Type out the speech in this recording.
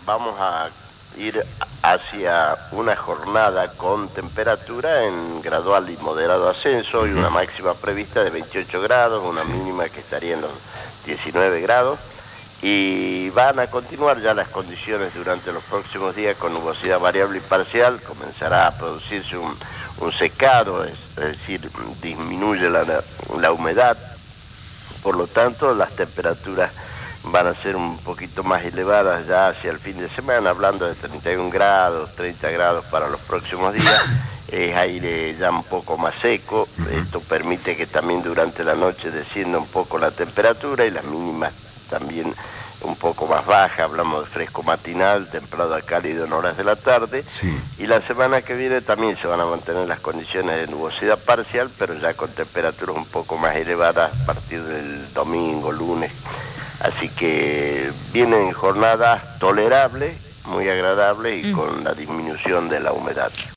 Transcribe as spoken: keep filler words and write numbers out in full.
vamos a ir hacia una jornada con temperatura en gradual y moderado ascenso y una máxima prevista de veintiocho grados, una mínima que estaría en los diecinueve grados. Y van a continuar ya las condiciones durante los próximos días con nubosidad variable y parcial. Comenzará a producirse un, un secado, es, es decir, disminuye la, la humedad. Por lo tanto, las temperaturas van a ser un poquito más elevadas ya hacia el fin de semana, hablando de treinta y un grados, treinta grados para los próximos días. Es aire ya un poco más seco. Esto permite que también durante la noche descienda un poco la temperatura y las mínimas también un poco más baja, hablamos de fresco matinal, templado a cálido en horas de la tarde. Sí. Y la semana que viene también se van a mantener las condiciones de nubosidad parcial, pero ya con temperaturas un poco más elevadas a partir del domingo, lunes. Así que vienen jornadas tolerables, muy agradables y mm. con la disminución de la humedad.